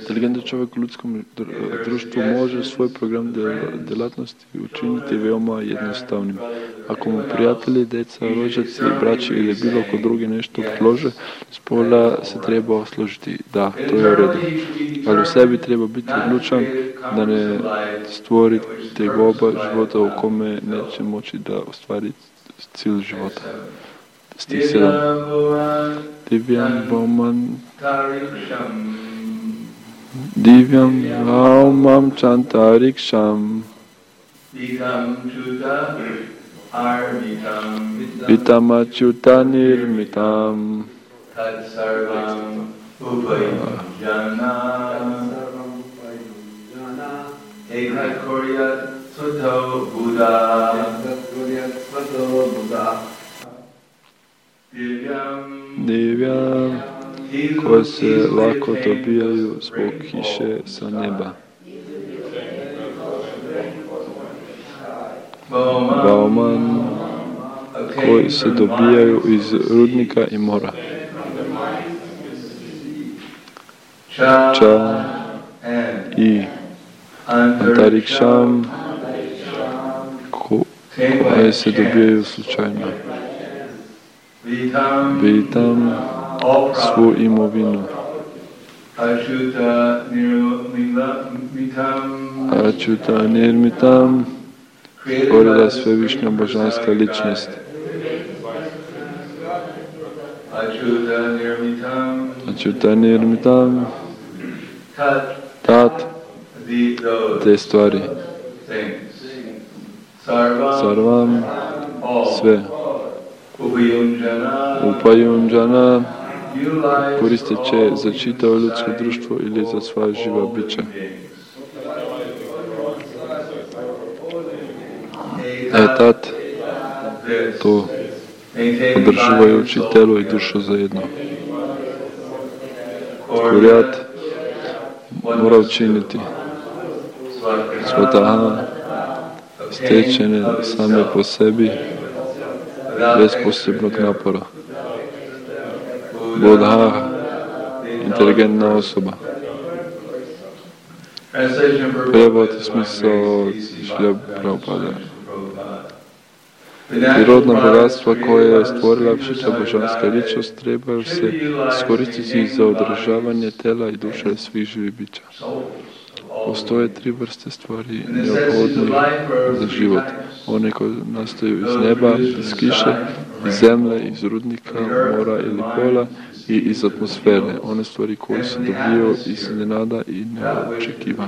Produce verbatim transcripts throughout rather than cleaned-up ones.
Inteligentan čovjek u ljudskom društvu može svoj program djelatnosti učiniti veoma jednostavnim. Ako mu prijatelji, deca, rođaci, braći ili bilo ko drugi nešto predlože, spola se treba osložiti. Da, to je u redu. Ali u sebi treba biti odlučan da ne stvori tegoba života u kome neće moći da ostvari cilj života. Stih sedam. Divyam Bhauman Divyam Bhaumam Chantariksham Vitam Achyuta Nirmitam Tat Sarvam Upayujana Ekat Koryat Svato Buddha Divyam koje se lako dobijaju zbog kiše sa neba. Bauman koji se dobijaju iz rudnika i mora. Ča i Antariksham koje se dobijaju slučajno. Vitam svu imovinu. Achyuta Nirmitam stvorila svevišnja božanska ličnost. Achyuta Nirmitam tat te stvari. Sarvam sve. Upayunjana koristit će za čitavo ljudsko društvo ili za sva živa bića. Etat to održavajući telo i dušu zajedno. Kurijat mora učiniti svataha stečene same po sebi bez posebnog napora. Bodha, inteligentna osoba. Prijevod i smisao Šrila Prabhupada. Prirodna bogatstva koje je stvorila všita božanska ličnost trebaju se iskoristiti za održavanje tela i duše svih živih bića. Postoje tri vrste stvari neophodnih za život. One koje nastaju iz neba, iz kiše, iz zemlje, iz rudnika, mora ili pola i iz atmosfere. One stvari koje se dobiju iz nenada i neočekivano.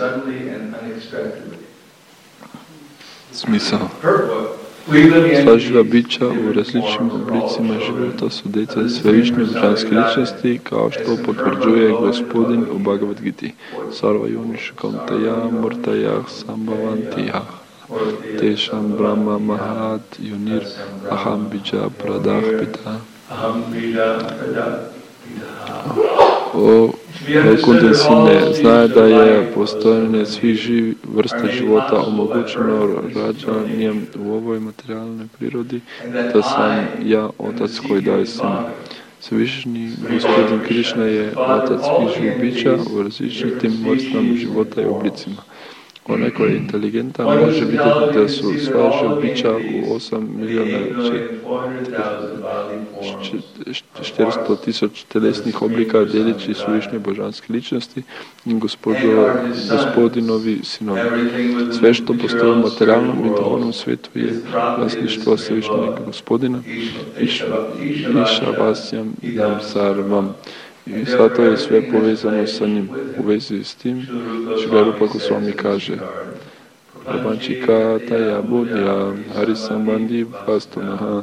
Smisao. Sva živa bića u različitim oblicima života su djeca svevišnje božanske ličnosti, kao što potvrđuje Gospodin u Bhagavad Giti. Sarva yuniškam taya murtaya sambhavantiyah tešam brahma mahat yunir aham bija pradah pita. O Vaikuntha sine, zna da je postojanje svih živ vrsta života omogućeno rađanjem u ovoj materijalnoj prirodi, da sam ja otac koji daje sinu. Svevišnji Gospodin Krišna je otac svih živih bića u različitim vrstama života i oblicima. Onaj koji je inteligentan može vidjeti da su sva živa bića u osam milijuna četiristo tisuća telesnih oblika djelići svevišnje božanske ličnosti i Gospodinovi sinovi. Sve što postoji u materijalnom i duhovnom svijetu je vlasništvo svevišnjeg Gospodina Iša Vasyam Nam Sarvam. I zato je sve povezano sa njim. U vezi s tim, Šrila Rupa Gosvami kaže: Prapančika taja budhya harisambandhi vastunaha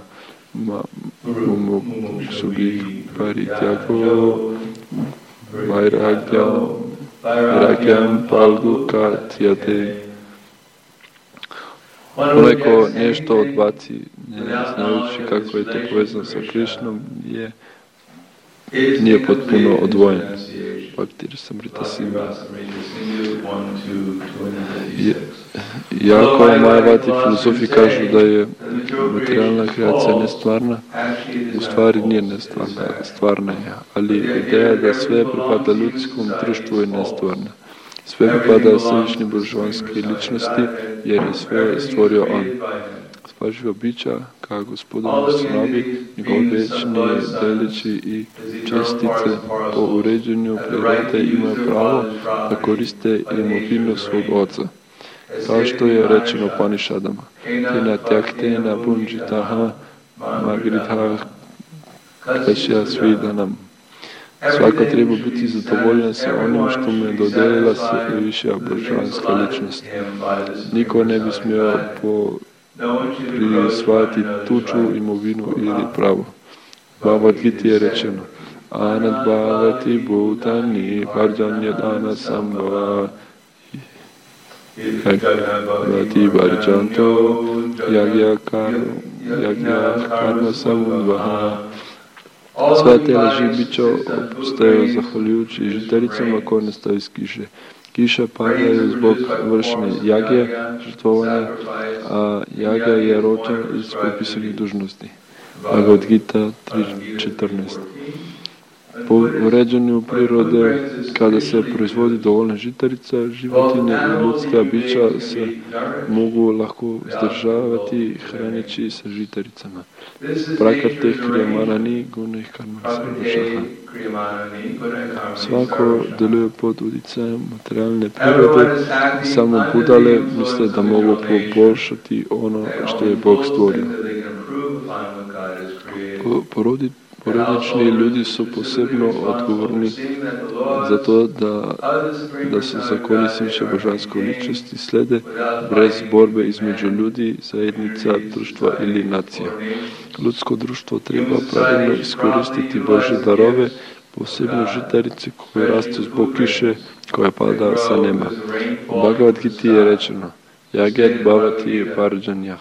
mumukshubhi parityago vairagyam vairagyam palgukatyate. Onaj ko nešto odbaci, ne znajući kako je to povezano sa Krišnom, je nije potpuno odvojen. Bhakti Rasamrita Sindhu. Iako Majavati filozofi kažu da je materijalna kreacija nestvarna, u stvari nije nestvarna, stvarna je, ali ideja da sve pripada ljudskom društvu je nestvarna. Sve pripada svevišnje božanske ličnosti, jer je sve stvorio on. Sva živa bića, kao gospodinu sinovi, njegov večni delići i čestice po uređenju prirode imaju pravo da koriste imovinu svog oca. Kao što je rečeno Panišadama, Tena tyaktena bunjitaha magridha kašya svidanam. Svako treba biti zadovoljan sa onim što mu je dodelila se viša božanska ličnost. Niko ne bi smio po prisvajati tuđu imovinu ili pravo. Bhagavad Gita je rečeno Anad bhavati bhutani varjanya dana sambhava Bhati varjanto yagya karma samudvaha. Sva tela žibića opustaju zahvaljujući žiteljicama koje nastaju iz kiše. Kiša padaju zbog vršenja jage, žrtvovanja, a jaga je rođen iz propisanih dužnosti. Bhagavad Gita tri četrnaest. Po uređenju prirode, kada se proizvodi dovoljna žitarica, životinje i ljudska bića se mogu lako zdržavati hraneći sa žitaricama. Prakrte kriyamanani gunih karma sarvašaha. Svako deluje pod utjecajem materijalne prirode i samo budale misle da mogu poboljšati ono što je Bog stvorio. Poroditi Porodični ljudi su posebno odgovorni za to da, da se zakoni svevišnje božanske ličnosti slede bez borbe između ljudi, zajednica, društva ili nacija. Ljudsko društvo treba pravilno iskoristiti Božje darove, posebno žitarice koje rastu zbog kiše koja pada sa neba. U Bhagavad Giti je rečeno Jagat bhavati varjanya.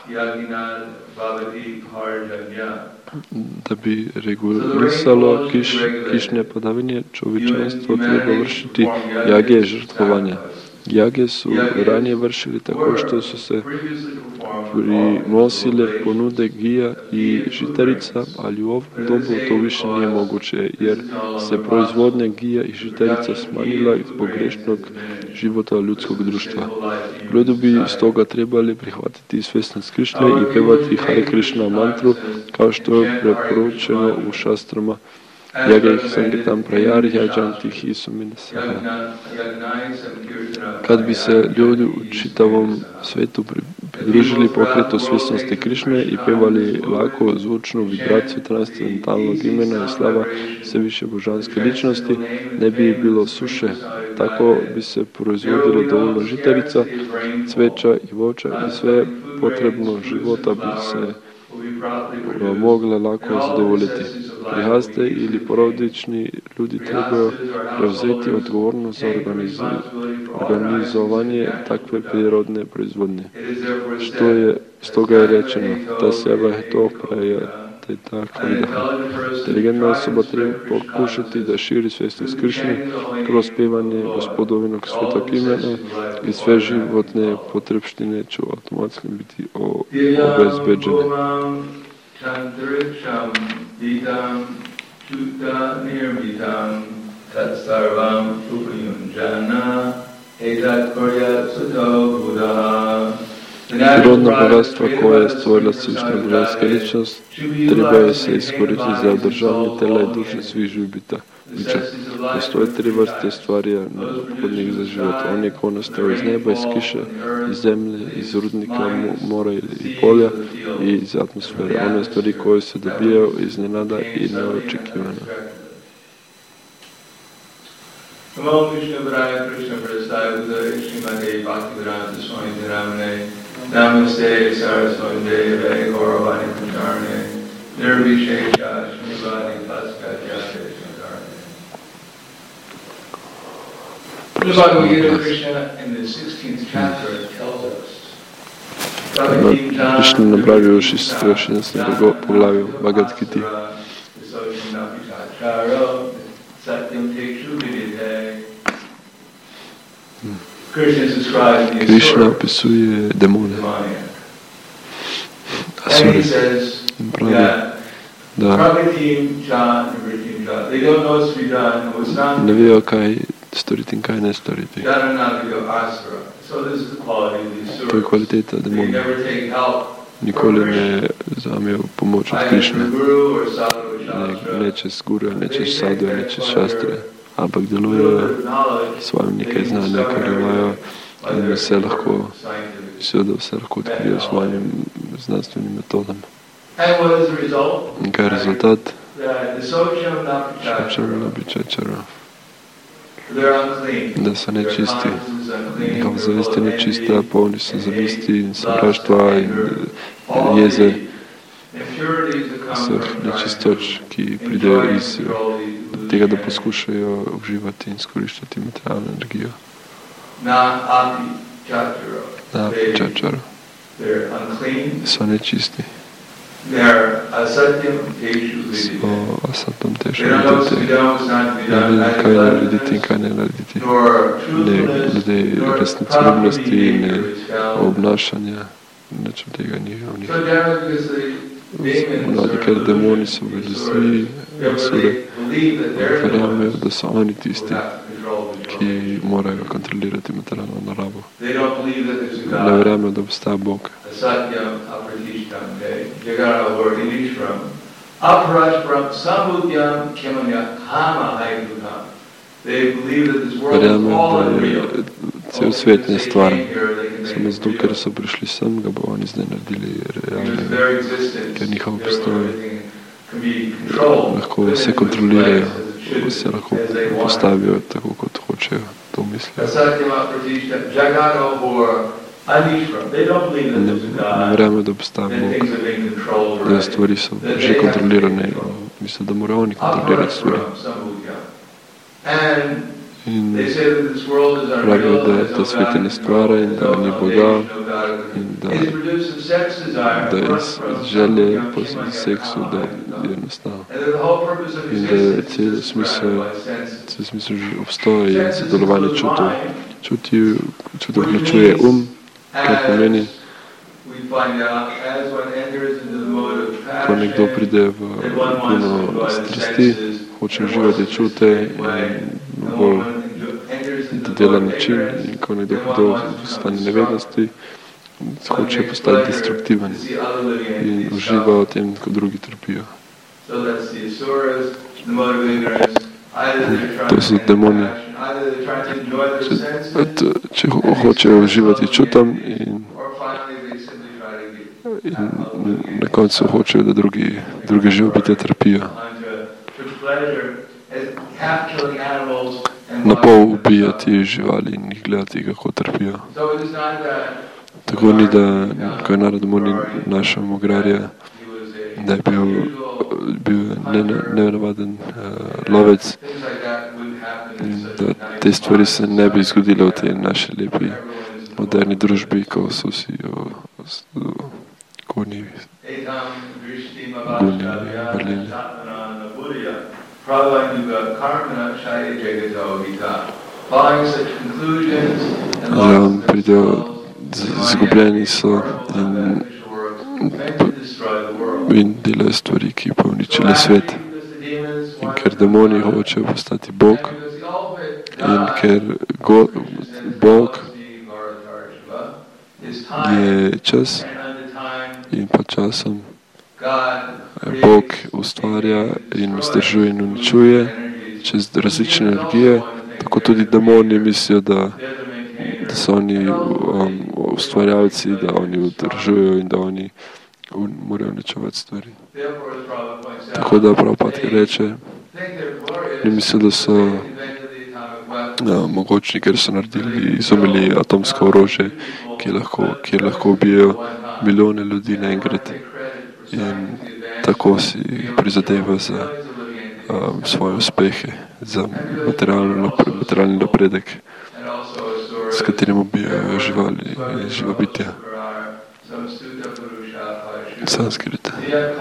Da bi regulisalo kiš, kišne padavine, čovječanstvo treba vršiti jage žrtvovanja. Jage su ranije vršili tako što su se prinosile ponude gija i žitarica, ali u ovom dobu to više nije moguće, jer se proizvodnja gija i žitarica smanjila zbog grešnog života ljudskog društva. Ljudi bi stoga trebali prihvatiti svjesnost Krišne i pevati Hare Krishna mantru, kao što je preporučeno u šastrama. Jaga ih sangitam prajar, jađantih i suminasaha. Kad bi se ljudi u čitavom svetu pridružili pokretu svjesnosti Krišne i pevali lako zvučnu vibraciju transcendentalnog imena i slava svevišnje božanske ličnosti, ne bi bilo suše. Tako bi se proizvodilo dovoljno žitarica, cveća i voća i sve potrebno života bi se mogle lako zadovoljiti. Prihaste ili porodični ljudi trebaju preuzeti odgovornost za organizovanje takve prirodne proizvodnje. Što je, stoga je rečeno, ta sjava je to praja, te tako i da. Inteligentna osoba treba pokušati da širi svjesnost Krišne kroz pevanje gospodovinog svetog imena i sve životne potrebštine će automatski biti obezbeđene. Tantriksham vidam chuta nirvidam tat sarvam upayunjana edat koryat suto buddha. Prirodna bogatstva koja je stvorila svevišnja božanska ličnost treba se iskoristiti za održavanje tela i duše svih živbita. Postoje tri vrste stvari neophodnih za život. On je ko nastao iz neba, iz kiše, iz zemlje, iz rudnika, mora i polja i iz atmosfere. One stvari koje se dobijaju iznenada i neočekivano. Namo Krishna Vraya Krishna Prasaya Udare Srimate Bhaktivedanta Swami Dharamane Namaste Saraswati Deve Gauravani Pacharane Nirvishesha Srimati Paskajate The Bhagavad Gita, Krishna in the sixteenth chapter tells us Krishna napravio u šesnaestom poglavlju Bhagavad Gita. Krishna opisuje demone, asure. Pravi da ne vejo, kaj storiti in kaj ne storiti. To je kvaliteta demonov. Nikoli ne vzamejo pomoč od Krišne. Ne, ne čez guru, ne čez sadhu, ne čez šastre, ampak delujejo svojim nekaj znanja, kar imajo in vse lahko, seveda vse lahko odkrijo svojim znanstvenim metodam. In kaj je rezultat? Šočam nabičačara. Da so nečisti. Njihova zavest je nečista, polni so zavisti in sovraštva in jeze. Vseh nečistoč, ki pridejo iz tega, da poskušajo uživati in skoriščati materialno energijo. Na apičačara. So nečisti. So asatam tešu vidite. Ne vem, kaj narediti in kaj ne narediti. Ne glede resnicoljubnosti, ne obnašanja. Nič od tega ni v njih. Mladi, ker demoni so bili zli, asure, verjamejo, da so oni tisti, ki morajo kontrolirati materialno naravo. Ne verjamejo, da obstaja Bog. Verjamejo, da je cel svet nestvar. Samo zato, ker so prišli sem, ga bo oni zdaj naredili realnega, ker njihov obstoj lahko vse kontrolirajo, vse lahko postavijo tako, kot hočejo, to mislijo. Ne, ne verjamejo, da obstaja Bog, da stvari so že kontrolirane in mislijo, da morajo oni kontrolirati stvari. In pravijo, da ta svet je nestvara in da ni Boga in da, da je želje po seksu, da je enostavno. In da je cel smisel, cel smisel obstoja in zadovoljevanje čutov. Čuti, čuti vključuje um, kar pomeni, ko nekdo pride v puno strasti, hoče uživati čute in bolj delan način in ko nekdo pride v stanje nevednosti, hoče postati destruktiven in uživa v tem, ko drugi trpijo. To so demoni. Če, če hočejo uživati čutom in, in na koncu hočejo, da drugi, drugi živo bitje trpijo. Na pol ubijati živali in jih gledati, kako trpijo. Tako ni, da ko je narod demoni našel agrarja, da je bil, bil nenavaden uh, lovec in da te stvari se ne bi zgodile v tej naši lepi moderni družbi, ko so vsi konji, guni, vrlini. Ja, pridejo, izgubljeni so in, in delajo stvari, ki pa uničile svet. In ker demoni hočejo postati Bog in ker go, Bog je čas in pa časom Bog ustvarja in vzdržuje in uničuje čez različne energije, tako tudi demoni mislijo, da, da so oni um, ustvarjalci, da oni vzdržujejo in da oni un, morajo uničevati stvari. Tako da Prabhupada reče, ne mislijo, da so ja, mogočni, ker so naredili, izumili atomsko orožje, ki lahko, ki lahko ubijajo milijone ljudi naenkrat. In tako si prizadeva za um, svoje uspehe, za materialni napredek, s katerim ubijajo živali in živa bitja. Sanskrit.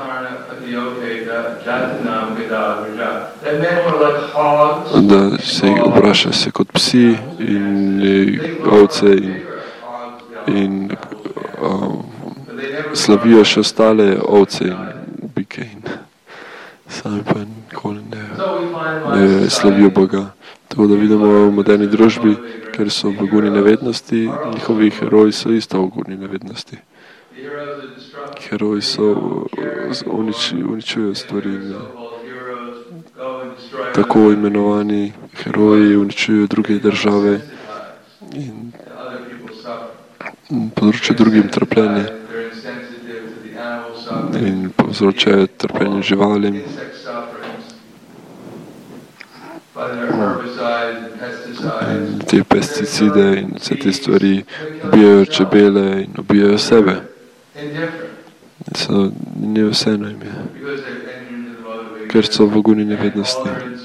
Da se obraša se kot psi in ovce in, in um, slavijo še ostale ovce in bike in sami pa nikoli ne, ne slavijo Boga. Tako da vidimo v moderni družbi, ker so v goni nevednosti, njihovi heroji so isto v goni nevednosti. Heroji so uniči, uničujejo stvari. Tako imenovani heroji uničujejo druge države in povzročajo drugim trpljenje in povzročajo trpljenje živalim. In te pesticide in vse te stvari ubijajo čebele in ubijajo sebe. So, ne vseeno jim je, ker so v goni nevednosti.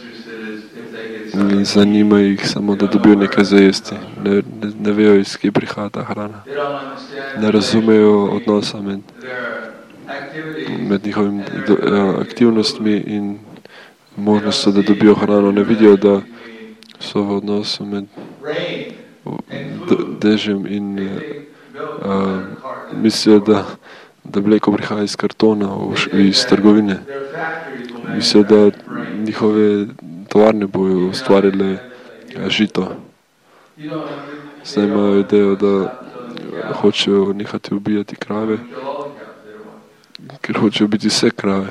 In zanima jih samo, da dobijo nekaj za jesti. Ne, ne, ne vejo, iz kje prihaja ta hrana. Ne razumejo odnosa med, med njihovimi aktivnostmi in možnostjo, da dobijo hrano. Ne vidijo, da so v odnosu med dežjem in uh, mislijo, da, da mleko prihaja iz kartona, iz trgovine. Mislijo, da njihove tovarne bojo ustvarile žito. Zdaj imajo idejo, da hočejo nehati ubijati krave, ker hočejo biti vse krave.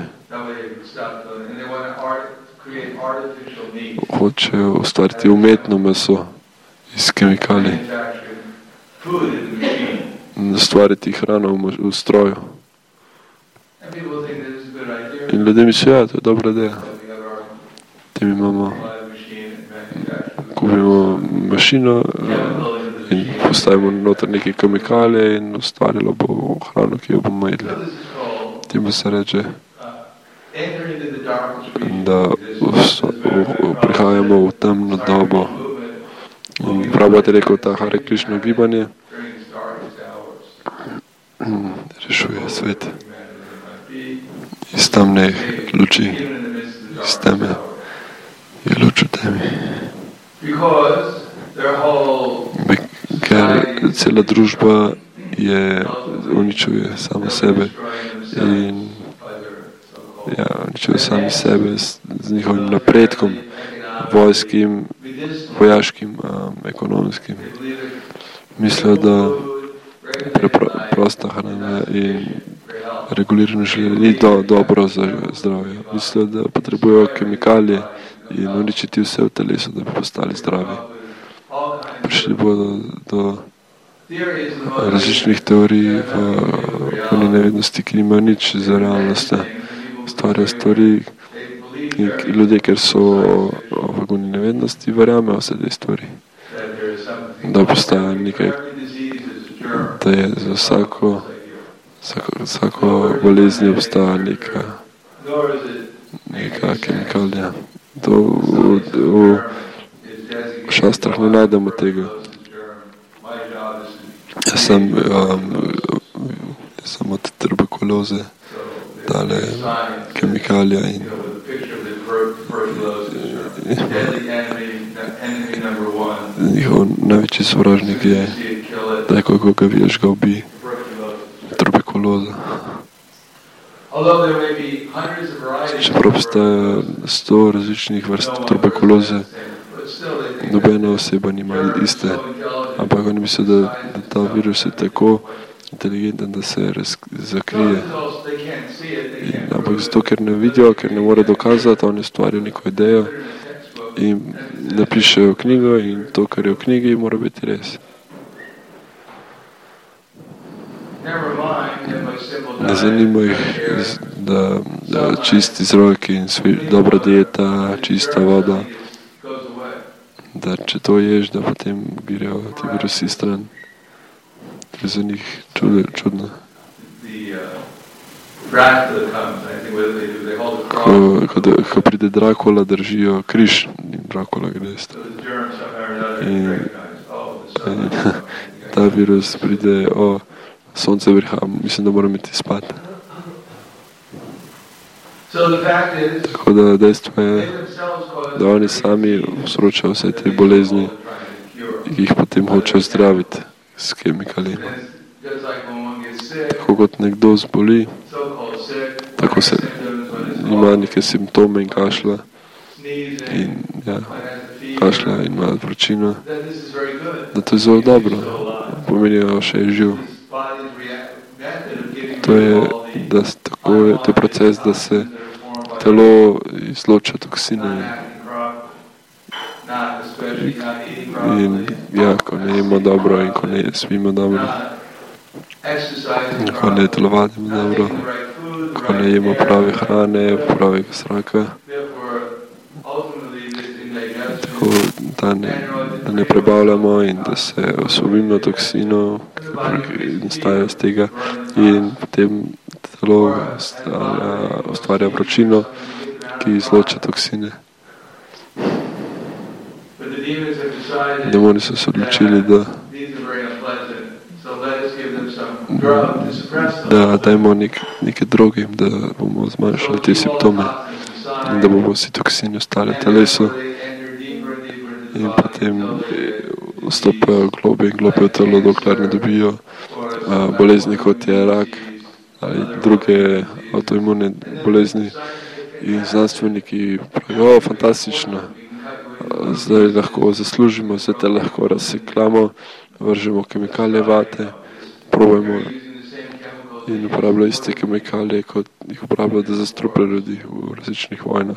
Hočejo ustvariti umetno meso iz kemikalij. Ustvariti hrano v stroju. In ljudje mislijo, ja, to je dobra ideja. Tem imamo, kupimo mašino in postavimo noter neke kemikalije in ustvarilo bo hrano, ki jo bomo jedli. Temu se reče, da prihajamo v temno dobo. In Prabhupada je rekel, ta Hare Krišno gibanje rešuje svet iz temnih luči, iz teme je luč v temi. Ker cela družba je, uničuje samo sebe in ja, uničuje sami sebe z, z njihovim napredkom, vojskim, vojaškim, um, ekonomskim. Mislijo, da preprosta hrana in regulirano življenje ni do, dobro za zdravje. Mislijo, da potrebujejo kemikalije in uničiti vse v telesu, da bi postali zdravi. Prišli bodo do različnih teorij v nevednosti, ki nimajo nič za realnost. Stvarjajo stvari in ljudje, ker so v goni nevednosti, verjamejo vse te stvari. Da postaja nekaj, da je za vsako, vsako, vsako bolezni obstaja neka, neka kemikalija. To v, v, v šastrah ne najdemo tega. Jaz sem, um, jaz sem od tuberkuloze dale kemikalija in njihov največji sovražnik je, da ko ga vidiš, ga ubi. Tuberkuloza. Čeprav obstaja sto različnih vrst tuberkuloze, nobena oseba nima iste, ampak oni mislijo, da, da ta virus je tako inteligenten, da se raz, zakrije. In, ampak zato, ker ne vidijo, ker ne more dokazati, oni stvarijo neko idejo in napišejo knjigo in to, kar je v knjigi, mora biti res. Ne zanima jih, da, da čisti izrojki in svi, dobra dieta, čista voda, da če to ješ, da potem grejo ti virusi stran. To je za njih čudo, čudno. Ko, ko, ko pride Drakula, držijo križ in Drakula gre stran. In, in ta virus pride, o, sonce vrha, mislim, da moram iti spat. Tako da dejstvo je, da oni sami vzročajo vse te bolezni, ki jih potem hočejo zdraviti s kemikalijami. Tako kot nekdo zboli, tako se ima neke simptome in kašlja, in ja, kašlja in ima vročino, da to je zelo dobro, pomenijo še je živ. To je, da tako je, to je proces, da se telo izloča toksine. In ja, ko ne jemo dobro in ko ne spimo dobro, ko ne telovadimo dobro, ko ne jemo prave hrane, pravega zraka, tako da ne, da ne prebavljamo in da se osvobodimo toksinov, ki nastajajo z tega, in potem telo ustvarja, ustvarja vročino, ki izloča toksine. Demoni so se odločili, da da dajmo nek, neke droge, da bomo zmanjšali te simptome in da bomo vsi toksini ostali v telesu in potem vstopajo globje in globje v telo, dokler ne dobijo a, bolezni, kot je rak ali druge avtoimune bolezni, in znanstveniki pravijo, fantastično, zdaj lahko zaslužimo, zdaj te lahko razsekljamo, vržemo kemikalije vate, probajmo in uporabljajo iste kemikalije, kot jih uporabljajo, da zastrupljajo ljudi v različnih vojnah.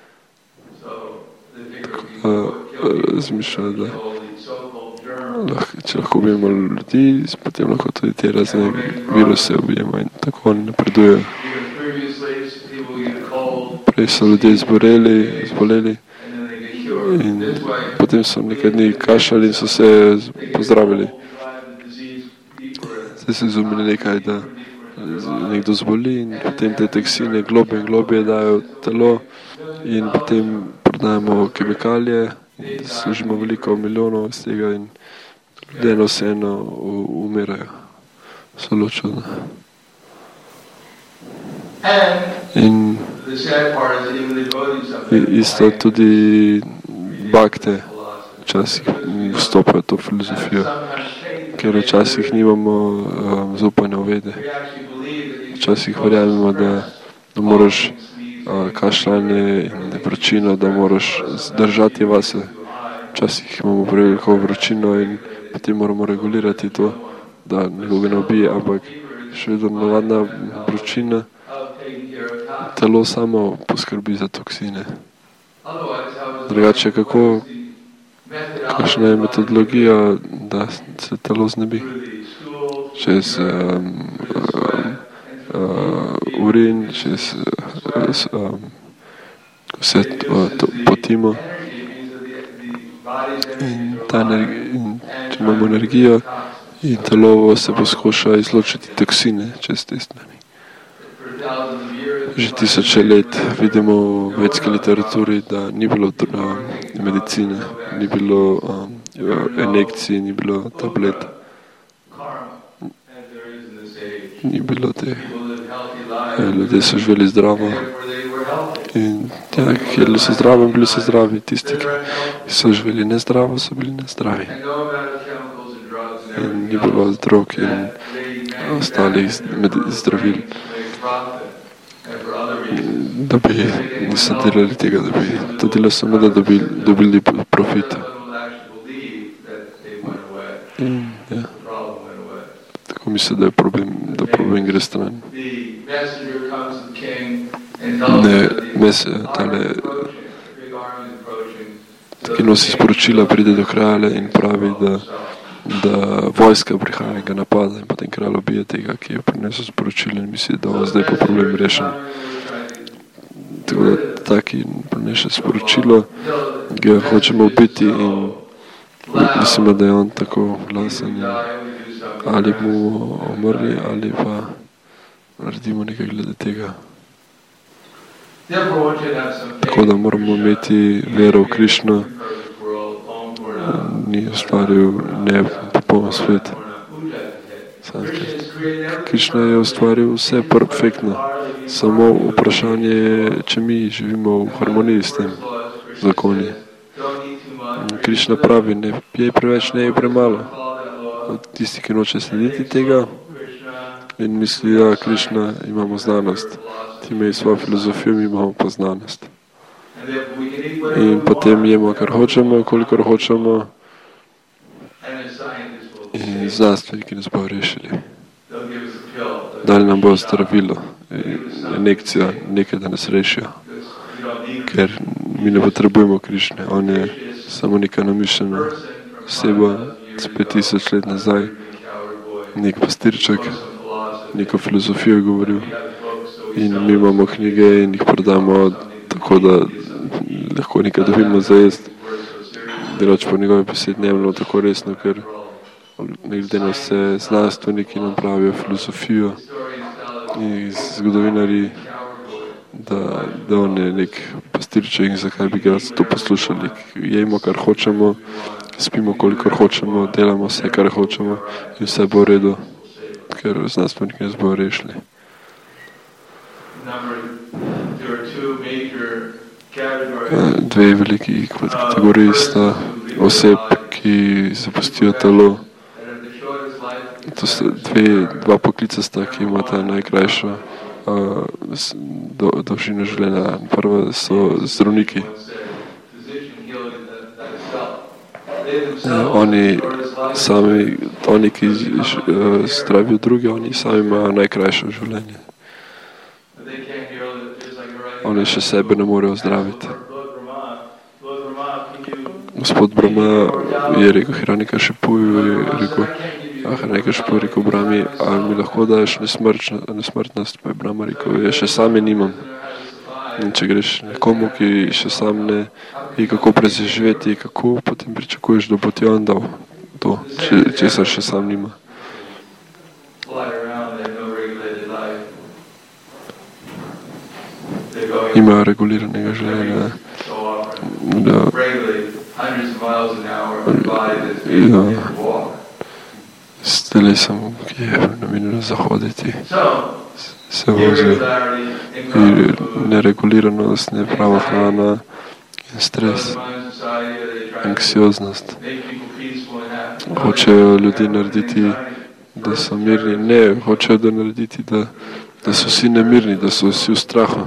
Tako da razmišljajo, da lahko, če lahko ubijemo ljudi, potem lahko tudi te razne viruse ubijemo in tako oni napredujejo. Prej so ljudje zboleli, zboleli in potem so nekaj dni kašljali in so se pozdravili. Zdaj se izumili nekaj, da nekdo zboli in potem te toksine globje in globje dajo v telo in potem prodajamo kemikalije in služimo veliko milijonov iz tega in ljudje eno vseeno umirajo. Zelo čudno. In isto tudi bakte včasih vstopajo v to filozofijo, ker včasih nimamo um, zaupanja v vede. Včasih verjamemo, da, da moraš uh, kašljanje in vročino, da moraš zdržati vase. Včasih imamo preveliko vročino in potem moramo regulirati to, da nekoga ne ubije, ampak še vedno navadna vročina, telo samo poskrbi za toksine. Drugače, kako, kakšna je metodologija, da se telo znebi? Čez um, uh, urin, čez uh, um, vse to, to potimo. In, ta in če imamo energijo, in telo se poskuša izločiti toksine čez te strani. Že tisoče let vidimo v vedski literaturi, da ni bilo um, medicine, ni bilo um, injekcij, ni bilo tablet, ni bilo te. Ljudje so živeli zdravo in ja, jedli so zdravo in bili so zdravi. Tisti, ki so živeli nezdravo, so bili nezdravi. In ni bilo drog in ostalih zdravil, da bi niso delali tega, da bi to delali samo, da bi dobili profit. In, ja. Tako mislim, da je problem, da problem gre stran. Ne, mes, tale, ki nosi sporočila, pride do kralja in pravi, da, da vojska prihaja in ga napada in potem kralj ubije tega, ki je prinesel sporočila in misli, da bo zdaj pa problem rešen. Tako da taki prineše sporočilo, ga hočemo ubiti in mislimo, da je on tako glasen in ali bomo umrli ali pa naredimo nekaj glede tega. Tako da moramo imeti vero v Krišno, ni ustvaril ne popoln svet. Krišna je ustvaril vse perfektno, samo vprašanje je, če mi živimo v harmoniji s tem zakoni. Krišna pravi, ne pije preveč, ne je premalo. Tisti, ki noče slediti tega in misli, da Krišna imamo znanost, Ti imajo svojo filozofijo, mi imamo pa znanost. In potem jemo, kar hočemo, kolikor hočemo, in znanstveniki nas bodo rešili. Dali nam bo zdravilo, injekcijo, nekaj, da nas rešijo. Ker mi ne potrebujemo Krišne, on je samo neka namišljena oseba, spet tisoč let nazaj, nek pastirček, neko filozofijo je govoril in mi imamo knjige in jih prodamo tako, da lahko nekaj dobimo za jest. Drugače po njegovi besedi ne jemljamo tako resno, ker nekde na vse znanstveniki nam pravijo filozofijo in zgodovinari, da, da on je nek pastirček in zakaj bi ga to poslušali. Jejmo, kar hočemo, spimo, kolikor hočemo, delamo vse, kar hočemo in vse bo v redu, ker znanstveniki nas bodo rešili. Dve veliki kategoriji sta oseb, ki zapustijo telo. To sta dve, dva poklica sta, ki imata najkrajšo uh, do, dolžino življenja. Prva so zdravniki. Ja, oni sami, oni, ki uh, zdravijo druge, oni sami imajo najkrajšo življenje. Oni še sebe ne morejo zdraviti. Gospod Brahma je rekel Hiranyakashipuju, je rekel, ah, Hiranyakashipu je rekel Brahmi, ali mi lahko daješ nesmrtnost? Pa je Brahma rekel, ja še sam je nimam. In če greš nekomu, ki še sam ne ve, kako preživeti, kako potem pričakuješ, da bo ti on dal to, če, česar še sam nima. Imajo reguliranega življenja. Da, ja, s telesom, ki je namenjeno zahoditi, se vozi. In nereguliranost, neprava hrana in stres, anksioznost. Hočejo ljudi narediti, da so mirni. Ne, hočejo da narediti, da, da so vsi nemirni, da so vsi v strahu.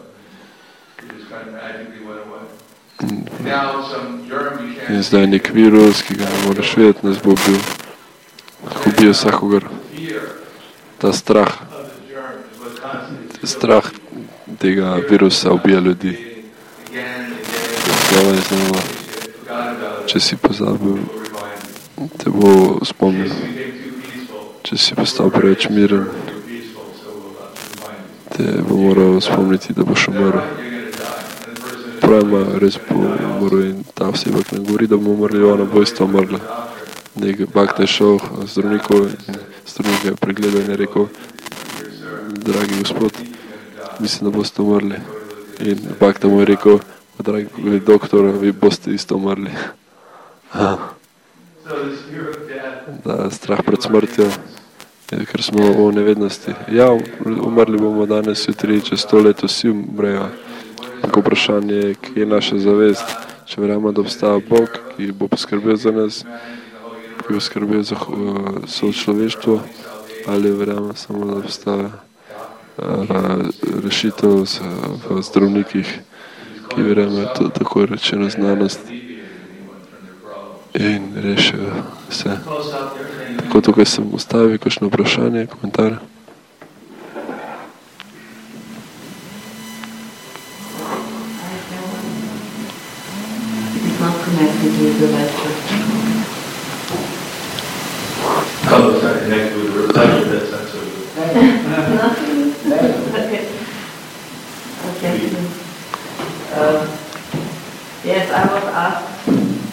In zdaj nek virus, ki ga ne moreš vedeti, nas bo bil, lahko ubije vsakogar. Ta strah, strah tega virusa ubija ljudi. Znova in znova. Če si pozabil, te bo spomnil. Če si postal preveč miren, te bo moral spomniti, da boš umrl. Pravima, res bo umrl in ta oseba, ki ne govori, da bomo umrli, ona bo isto umrla. Nek Bhakta je šel zdravniku in zdravnik ga je pregledal in je rekel, dragi gospod, mislim, da boste umrli. In Bhakta mu je rekel, dragi doktor, vi boste isto umrli. Da, strah pred smrtjo, ker smo v nevednosti. Ja, umrli bomo danes, jutri, čez sto let vsi umrejo. Tako vprašanje, ki je naša zavest, če verjamemo, da obstaja Bog, ki bo poskrbel za nas, ki bo skrbel za sočloveštvo, ali verjamemo samo, da obstaja uh, rešitev z, v zdravnikih, ki verjamemo to tako rečeno znanost in rešijo vse. Tako tukaj sem ustavil, kakšno vprašanje, komentar. With the lecture. Oh, it's not connected with the lecture, that's not so good. Okay. Okay. Uh, yes, I was asked.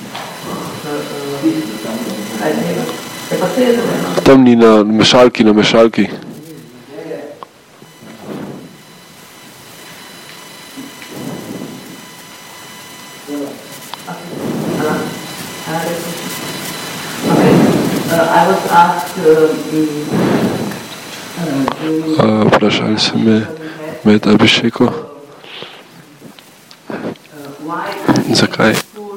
Uh, uh, Tam ni na mešalki, na mešalki. Vprašali so me med Abhisheko, zakaj,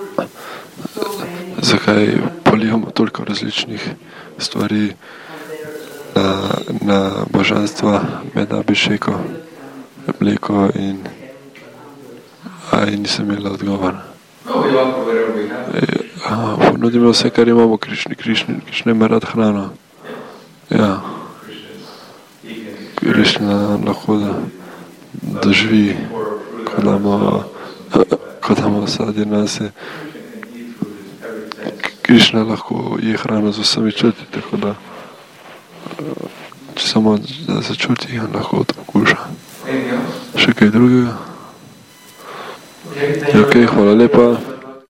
zakaj polijamo toliko različnih stvari na, na božanstva med Abhisheko, mleko in, a, in nisem imela odgovora. E, ponudimo vse, kar imamo, Krišni, Krišni, Krišna ima rad hrano. Ja. Krišna lahko da doživi, ko damo, ko damo sadje nase. Krišna lahko je hrano z vsemi čuti, tako da če samo da se čuti, on lahko to pokuša. Še kaj drugega? Ok, hvala lepa.